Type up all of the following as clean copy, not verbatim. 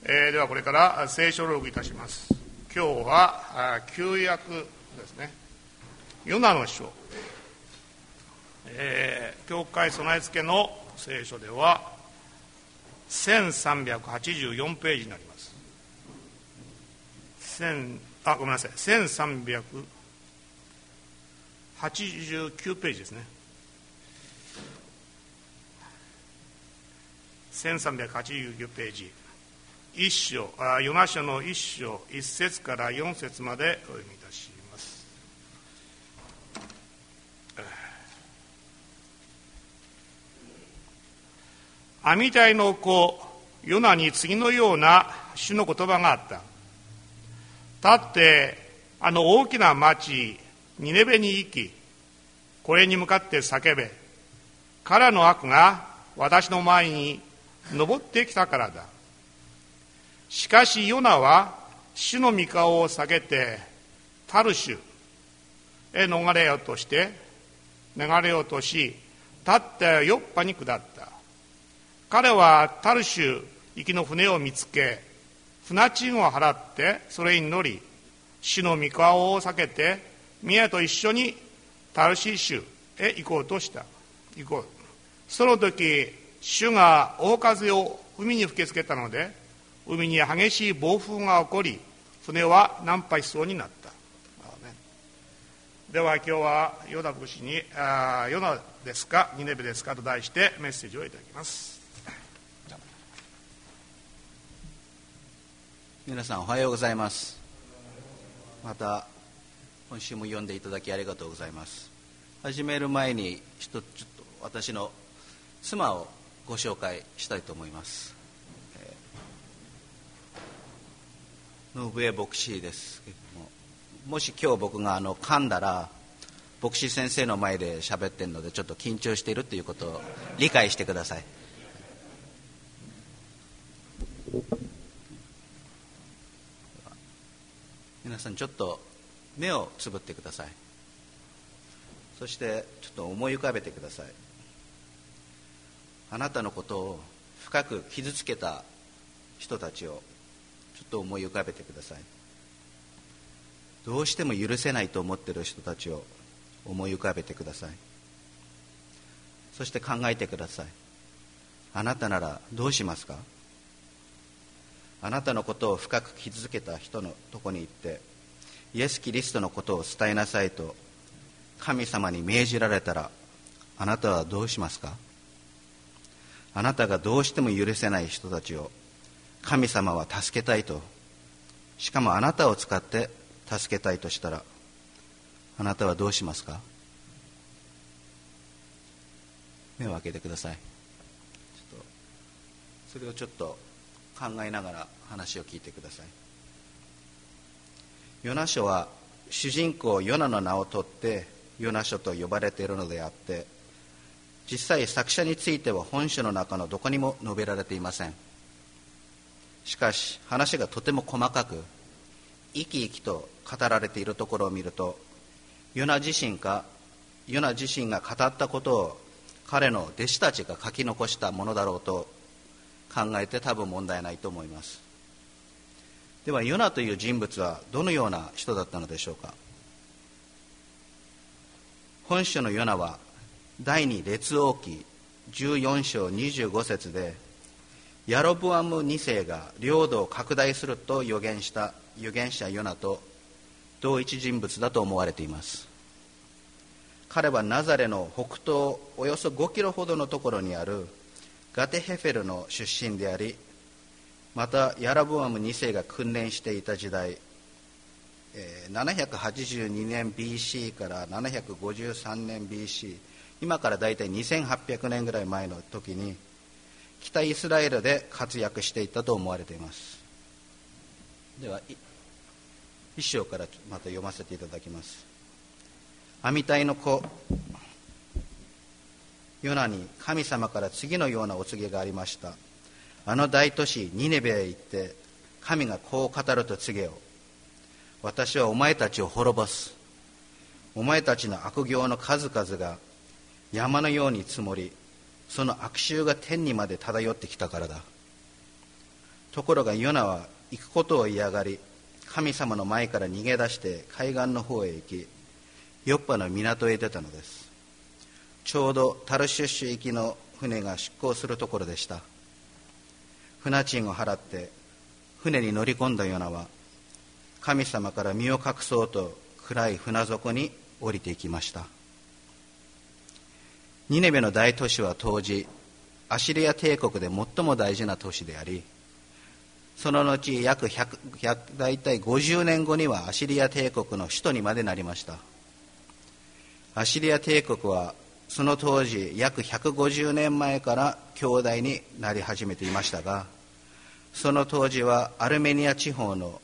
ではこれから聖書朗読いたします。今日は旧約ですね、ヨナの書、教会備え付けの聖書では1384ページになります。ごめんなさい、1389ページですね。1389ページ、ヨナ書の1章1節から4節までお読みいたします。アミタイの子ヨナに次のような主の言葉があった。立ってあの大きな町ニネベに行き、これに向かって叫べ。彼の悪が私の前に登ってきたからだ。しかしヨナは主の御顔を避けてタルシュへ逃れようとし、立ってヨッパに下った。彼はタルシュ行きの船を見つけ、船賃を払ってそれに乗り、主の御顔を避けて宮と一緒にタルシッシュへ行こうとした。その時主が大風を海に吹きつけたので、海に激しい暴風が起こり、船は難破しそうになった。では今日はヨナ牧師にヨナですかニネベですかと題してメッセージをいただきます。 皆さんおはようございます。また今週も読んでいただきありがとうございます。始める前にちょっと私の妻をご紹介したいと思います。信江牧師ですけども、もし今日僕が噛んだら牧師先生の前で喋ってるのでちょっと緊張しているということを理解してください。皆さんちょっと目をつぶってください。そしてちょっと思い浮かべてください。あなたのことを深く傷つけた人たちをちょっと思い浮かべてください。どうしても許せないと思っている人たちを思い浮かべてください。そして考えてください。あなたならどうしますか？あなたのことを深く傷つけた人のとこに行って、イエス・キリストのことを伝えなさいと神様に命じられたら、あなたはどうしますか？あなたがどうしても許せない人たちを神様は助けたいと、しかもあなたを使って助けたいとしたら、あなたはどうしますか？目を開けてください。それをちょっと考えながら話を聞いてください。ヨナ書は主人公ヨナの名を取ってヨナ書と呼ばれているのであって、実際作者については本書の中のどこにも述べられていません。しかし話がとても細かく生き生きと語られているところを見ると、ヨナ自身が語ったことを彼の弟子たちが書き残したものだろうと考えて多分問題ないと思います。ではヨナという人物はどのような人だったのでしょうか。本書のヨナは第二列王記14章25節で、ヤロブアム2世が領土を拡大すると預言した預言者ヨナと同一人物だと思われています。彼はナザレの北東およそ5キロほどのところにあるガテヘフェルの出身であり、またヤロブアム2世が訓練していた時代、782年 BC から753年 BC、 今からだいたい2800年ぐらい前の時に北イスラエルで活躍していたと思われています。では一章からまた読ませていただきます。アミタイの子ヨナに神様から次のようなお告げがありました。あの大都市ニネベへ行って神がこう語ると告げよ。私はお前たちを滅ぼす。お前たちの悪行の数々が山のように積もり、その悪臭が天にまで漂ってきたからだ。 ところがヨナは行くことを嫌がり、神様の前から逃げ出して海岸の方へ行き、ヨッパの港へ出たのです。ちょうどタルシュッシュ行きの船が出港するところでした。船賃を払って船に乗り込んだヨナは、神様から身を隠そうと暗い船底に降りていきました。ニネベの大都市は当時アシリア帝国で最も大事な都市であり、その後大体50年後にはアシリア帝国の首都にまでなりました。アシリア帝国はその当時約150年前から強大になり始めていましたが、その当時はアルメニア地方の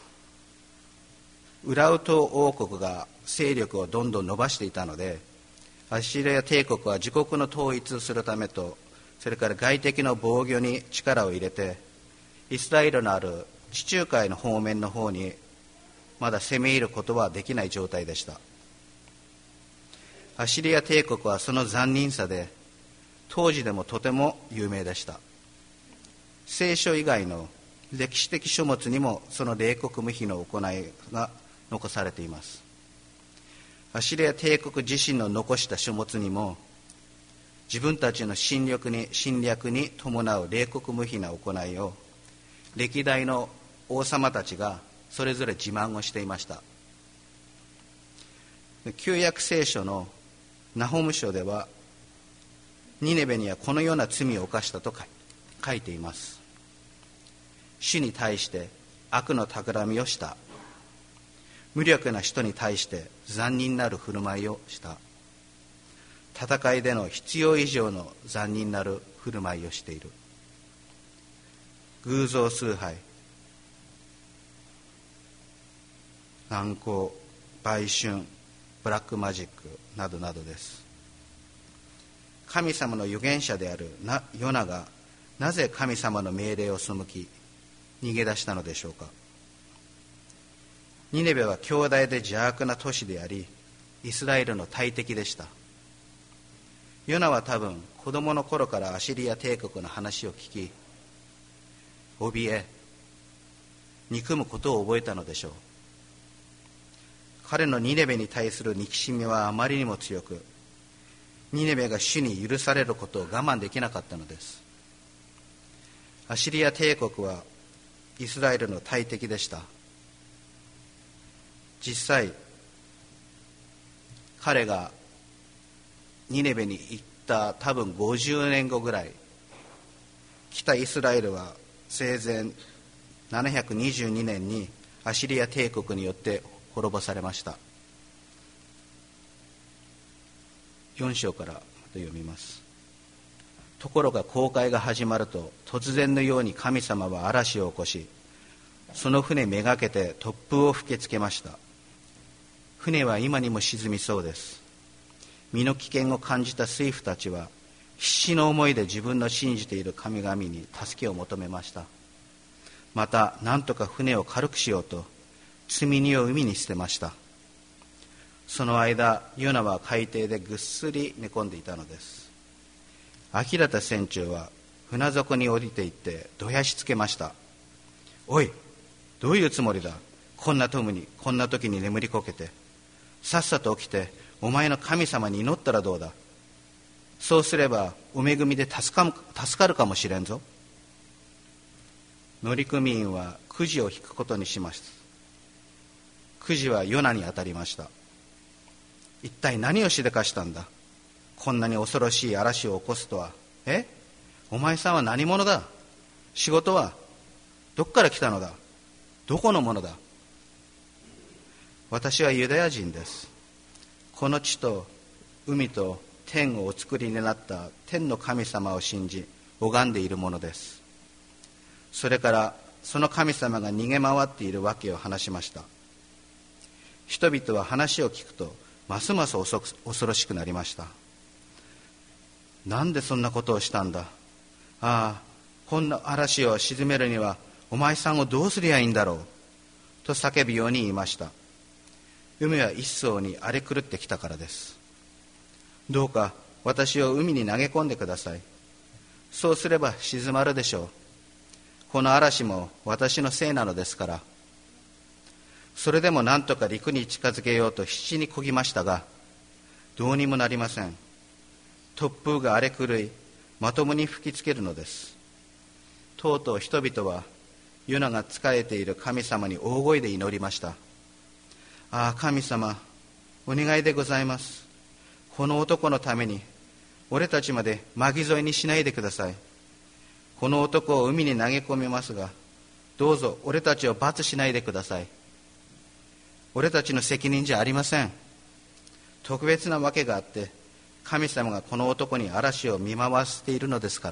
ウラウト王国が勢力をどんどん伸ばしていたので、アシリア帝国は自国の統一するためと、それから外敵の防御に力を入れて、イスラエルのある地中海の方面の方にまだ攻め入ることはできない状態でした。アシリア帝国はその残忍さで当時でもとても有名でした。聖書以外の歴史的書物にもその冷酷無比の行いが残されています。アシリア帝国自身の残した書物にも、自分たちの侵略に伴う冷酷無比な行いを歴代の王様たちがそれぞれ自慢をしていました。旧約聖書のナホム書では、ニネベにはこのような罪を犯したと書いています。主に対して悪の企みをした。無力な人に対して残忍なる振る舞いをした。戦いでの必要以上の残忍なる振る舞いをしている。偶像崇拝、難攻、売春、ブラックマジックなどなどです。神様の預言者であるヨナがなぜ神様の命令を背き逃げ出したのでしょうか。ニネベは強大で邪悪な都市であり、イスラエルの大敵でした。ヨナは多分子供の頃からアシリア帝国の話を聞き、怯え憎むことを覚えたのでしょう。彼のニネベに対する憎しみはあまりにも強く、ニネベが主に許されることを我慢できなかったのです。アシリア帝国はイスラエルの大敵でした。実際彼がニネベに行った多分50年後ぐらい、北イスラエルは生前722年にアシリア帝国によって滅ぼされました。4章から読みます。ところが航海が始まると、突然のように神様は嵐を起こし、その船めがけて突風を吹きつけました。船は今にも沈みそうです。身の危険を感じた水夫たちは必死の思いで自分の信じている神々に助けを求めました。また何とか船を軽くしようと積み荷を海に捨てました。その間ヨナは海底でぐっすり寝込んでいたのです。アキラタ船長は船底に降りていってどやしつけました。おい、どういうつもりだ。こんな時に眠りこけて、さっさと起きてお前の神様に祈ったらどうだ。そうすればお恵みで助かるかもしれんぞ。乗組員はくじを引くことにしました。くじはヨナに当たりました。一体何をしでかしたんだ。こんなに恐ろしい嵐を起こすとは。お前さんは何者だ。仕事はどこから来たのだ。どこのものだ。私はユダヤ人です。この地と海と天をお作りになった天の神様を信じ拝んでいるものです。それからその神様が逃げ回っているわけを話しました。人々は話を聞くとますます恐ろしくなりました。なんでそんなことをしたんだ。ああ、こんな嵐を鎮めるにはお前さんをどうすりゃいいんだろうと叫ぶように言いました。海は一層に荒れ狂ってきたからです。どうか私を海に投げ込んでください。そうすれば静まるでしょう。 この嵐も私のせいなのですから。それでも何とか陸に近づけようと必死に漕ぎましたが、どうにもなりません。突風が荒れ狂い、まともに吹きつけるのです。とうとう人々はヨナが仕えている神様に大声で祈りました。ああ、神様、お願いでございます。この男のために俺たちまで巻き添えにしないでください。この男を海に投げ込みますが、どうぞ俺たちを罰しないでください。俺たちの責任じゃありません。特別なわけがあって神様がこの男に嵐を見舞わせているのですから。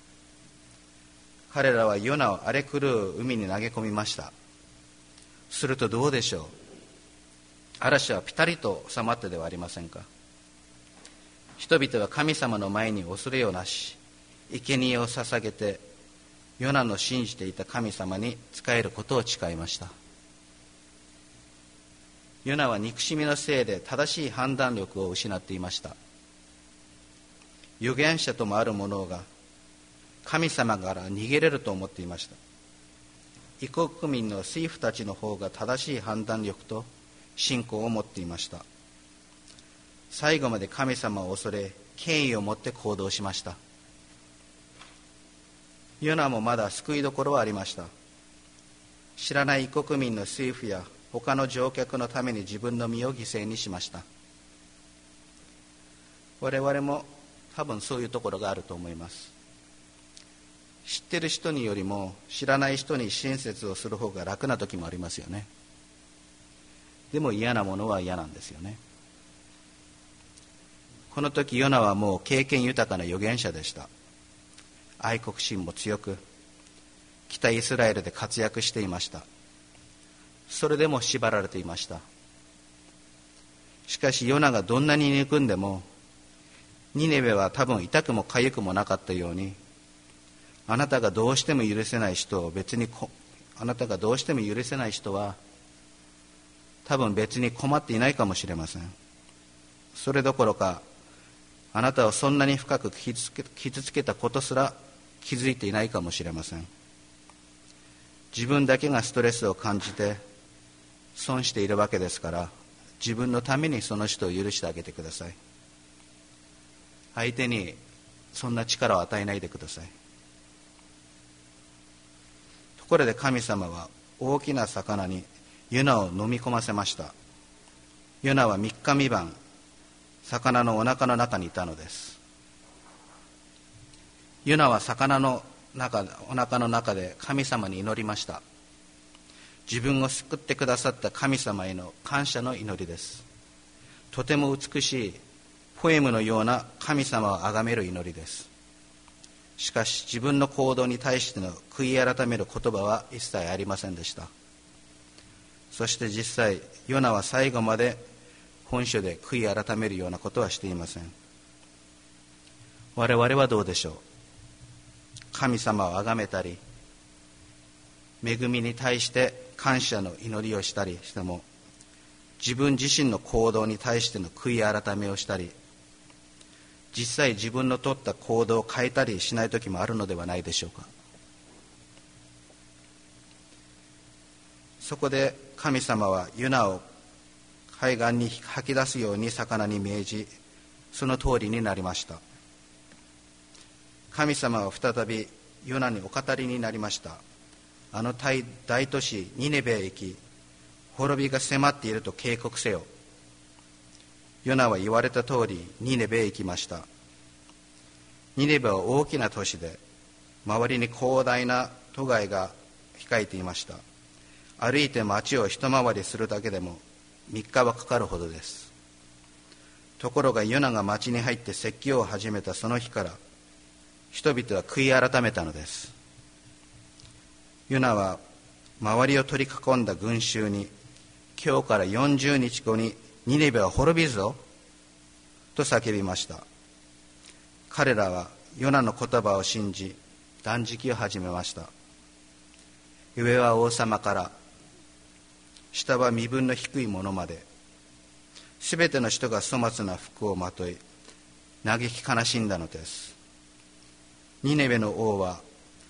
彼らはヨナを荒れ狂う海に投げ込みました。するとどうでしょう。嵐はピタリと収まったではありませんか。人々は神様の前に恐れをなし、生贄を捧げてヨナの信じていた神様に仕えることを誓いました。ヨナは憎しみのせいで正しい判断力を失っていました。預言者ともある者が神様から逃げれると思っていました。異国民の水夫たちの方が正しい判断力と信仰を持っていました。最後まで神様を恐れ権威を持って行動しました。ヨナもまだ救いどころはありました。知らない異国民の水夫や他の乗客のために自分の身を犠牲にしました。我々も多分そういうところがあると思います。知ってる人によりも知らない人に親切をする方が楽な時もありますよね。でも嫌なものは嫌なんですよね。この時ヨナはもう経験豊かな預言者でした。愛国心も強く、北イスラエルで活躍していました。それでも縛られていました。しかしヨナがどんなに憎んでも、ニネベは多分痛くも痒くもなかったように、あなたがどうしても許せない人は多分別に困っていないかもしれません。それどころか、あなたをそんなに深く傷つけたことすら気づいていないかもしれません。自分だけがストレスを感じて損しているわけですから、自分のためにその人を許してあげてください。相手にそんな力を与えないでください。ところで神様は大きな魚にヨナを飲み込ませました。ヨナは3日3晩魚のお腹の中にいたのです。ヨナは魚のお腹の中で神様に祈りました。自分を救ってくださった神様への感謝の祈りです。とても美しいポエムのような神様を崇める祈りです。しかし自分の行動に対しての悔い改める言葉は一切ありませんでした。そして実際ヨナは最後まで本書で悔い改めるようなことはしていません。我々はどうでしょう。神様を崇めたり、恵みに対して感謝の祈りをしたりしても、自分自身の行動に対しての悔い改めをしたり、実際自分の取った行動を変えたりしない時もあるのではないでしょうか。そこで神様はヨナを海岸に吐き出すように魚に命じ、その通りになりました。神様は再びヨナにお語りになりました。あの大都市ニネベへ行き、滅びが迫っていると警告せよ。ヨナは言われた通りニネベへ行きました。ニネベは大きな都市で、周りに広大な都街が控えていました。歩いて町を一回りするだけでも3日はかかるほどです。ところがヨナが町に入って説教を始めたその日から、人々は悔い改めたのです。ヨナは周りを取り囲んだ群衆に、今日から40日後にニネベは滅びるぞと叫びました。彼らはヨナの言葉を信じ、断食を始めました。上は王様から下は身分の低い者まで、すべての人が粗末な服をまとい嘆き悲しんだのです。ニネベの王は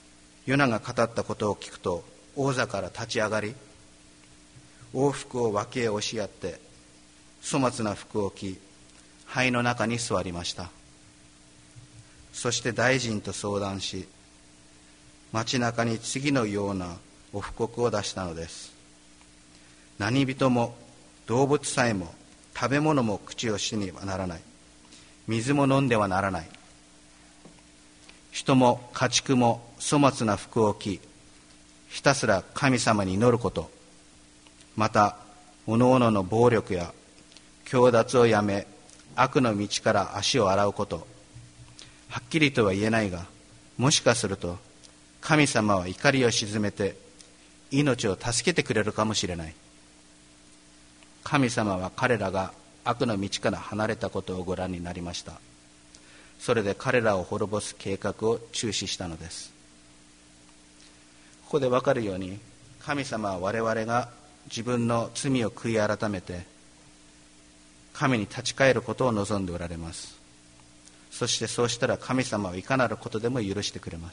ヨナが語ったことを聞くと、王座から立ち上がり、王服を脇へ押しやって、粗末な服を着、灰の中に座りました。そして大臣と相談し、街中に次のようなお布告を出したのです。何人も動物さえも食べ物も口をしにはならない。水も飲んではならない。人も家畜も粗末な服を着、ひたすら神様に祈ること、またおのおのの暴力や強奪をやめ、悪の道から足を洗うこと。はっきりとは言えないが、もしかすると神様は怒りを鎮めて命を助けてくれるかもしれない。神様は彼らが悪の道から離れたことをご覧になりました。それで彼らを滅ぼす計画を中止したのです。ここで分かるように、神様は我々が自分の罪を悔い改めて神に立ち返ることを望んでおられます。そしてそうしたら神様はいかなることでも許してくれます。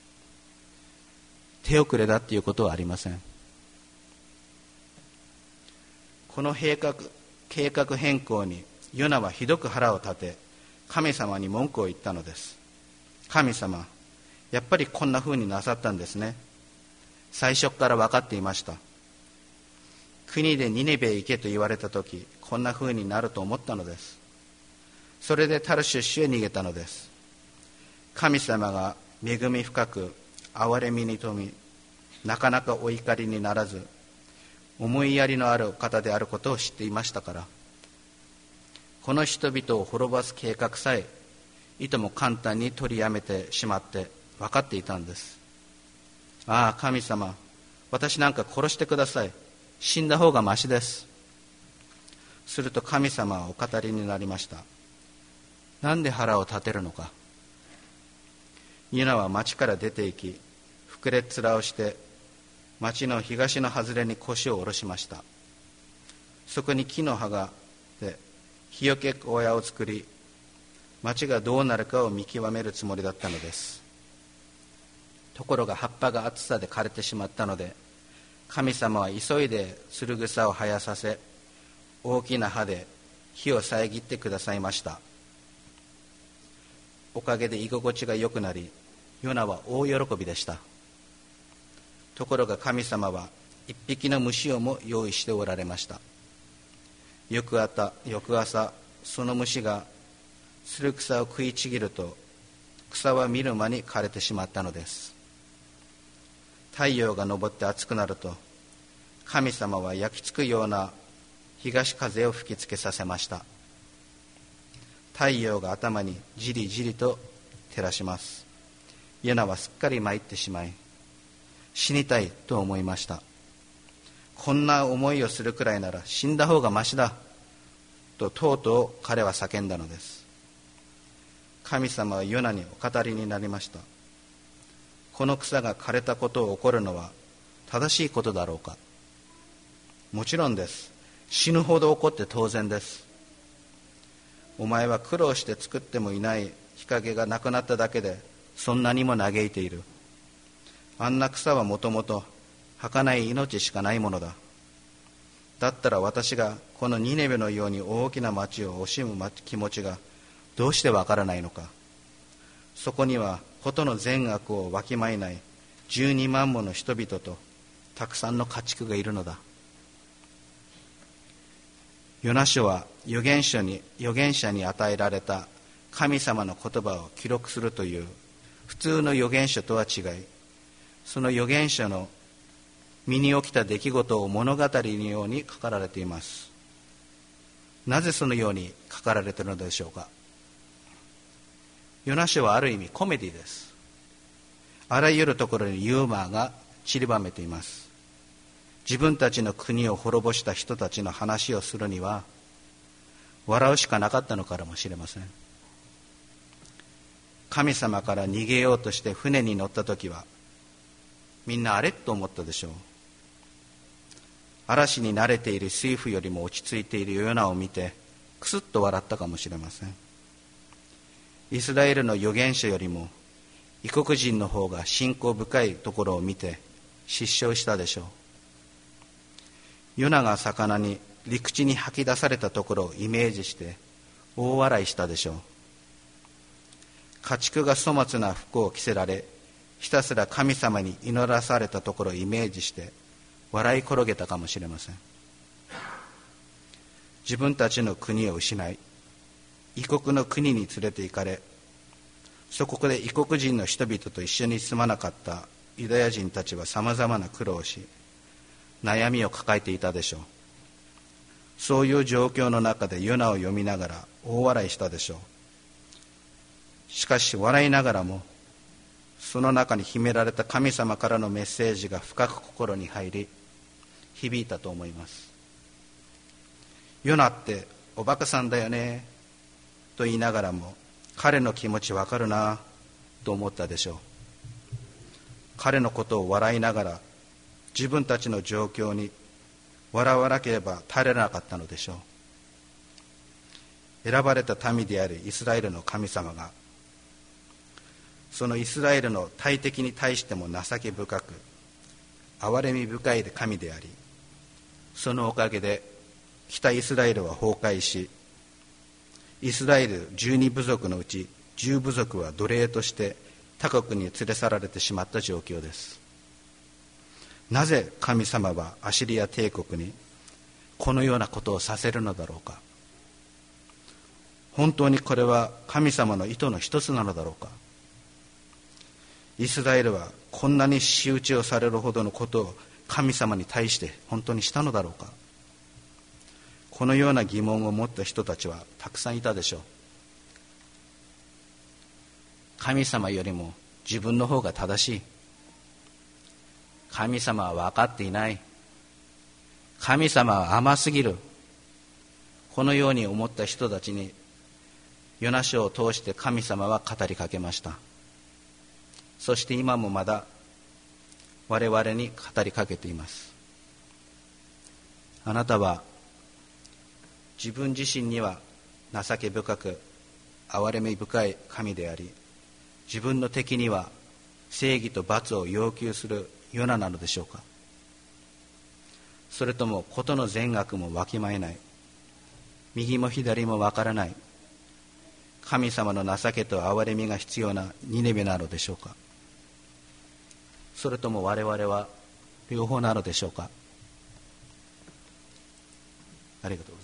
手遅れだっていうことはありません。この計画変更にヨナはひどく腹を立て、神様に文句を言ったのです。神様、やっぱりこんな風になさったんですね。最初から分かっていました。国でニネベへ行けと言われたとき、こんな風になると思ったのです。それでタルシュシュへ逃げたのです。神様が恵み深く憐れみに富み、なかなかお怒りにならず、思いやりのある方であることを知っていましたから、この人々を滅ぼす計画さえいとも簡単に取りやめてしまって分かっていたんです。ああ、神様、私なんか殺してください。死んだ方がましです。すると神様はお語りになりました。なんで腹を立てるのか。ヨナは町から出て行き、膨れっ面をして町の東の外れに腰を下ろしました。そこに木の葉がで日よけ小屋を作り、町がどうなるかを見極めるつもりだったのです。ところが葉っぱが暑さで枯れてしまったので、神様は急いでつる草を生やさせ、大きな葉で火を遮ってくださいました。おかげで居心地が良くなり、ヨナは大喜びでした。ところが神様は一匹の虫をも用意しておられました。翌朝、その虫がつる草を食いちぎると、草は見る間に枯れてしまったのです。太陽が昇って暑くなると、神様は焼き付くような東風を吹きつけさせました。太陽が頭にじりじりと照らします。ヨナはすっかり参ってしまい、死にたいと思いました。こんな思いをするくらいなら死んだ方がましだととうとう彼は叫んだのです。神様はヨナにお語りになりました。この草が枯れたことを起こるのは正しいことだろうか。もちろんです。死ぬほど怒って当然です。お前は苦労して作ってもいない日陰がなくなっただけでそんなにも嘆いている。あんな草はもともと儚い命しかないものだ。だったら私がこのニネベのように大きな町を惜しむ気持ちがどうしてわからないのか。そこにはことの善悪をわきまえない12万もの人々とたくさんの家畜がいるのだ。ヨナ書は預言者に与えられた神様の言葉を記録するという普通の預言書とは違い、その預言者の身に起きた出来事を物語のように書かられています。なぜそのように書かられているのでしょうか。ヨナ書はある意味コメディです。あらゆるところにユーモアが散りばめています。自分たちの国を滅ぼした人たちの話をするには笑うしかなかったのかもしれません。神様から逃げようとして船に乗った時はみんなあれと思ったでしょう。嵐に慣れている水夫よりも落ち着いているヨナを見てクスッと笑ったかもしれません。イスラエルの預言者よりも異国人の方が信仰深いところを見て失笑したでしょう。ヨナが魚に陸地に吐き出されたところをイメージして大笑いしたでしょう。家畜が粗末な服を着せられ、ひたすら神様に祈らされたところをイメージして笑い転げたかもしれません。自分たちの国を失い、異国の国に連れて行かれ、そこで異国人の人々と一緒に住まなかったユダヤ人たちはさまざまな苦労をし、悩みを抱えていたでしょう。そういう状況の中でヨナを読みながら大笑いしたでしょう。しかし笑いながらも、その中に秘められた神様からのメッセージが深く心に入り、響いたと思います。ヨナっておバカさんだよねと言いながらも、彼の気持ちわかるなと思ったでしょう。彼のことを笑いながら自分たちの状況に笑わなければ耐えられなかったのでしょう。選ばれた民であるイスラエルの神様が、そのイスラエルの大敵に対しても情け深く憐れみ深い神であり、そのおかげで北イスラエルは崩壊し、イスラエル12部族のうち10部族は奴隷として他国に連れ去られてしまった状況です。なぜ神様はアシリア帝国にこのようなことをさせるのだろうか。本当にこれは神様の意図の一つなのだろうか。イスラエルはこんなに仕打ちをされるほどのことを神様に対して本当にしたのだろうか。このような疑問を持った人たちはたくさんいたでしょう。神様よりも自分の方が正しい。神様は分かっていない。神様は甘すぎる。このように思った人たちにヨナ書を通して神様は語りかけました。そして今もまだ我々に語りかけています。あなたは自分自身には情け深く憐れみ深い神であり、自分の敵には正義と罰を要求するヨナなのでしょうか。それとも事の善悪もわきまえない、右も左もわからない、神様の情けと憐れみが必要なニネベなのでしょうか。それとも我々は両方なのでしょうか。ありがとうございます。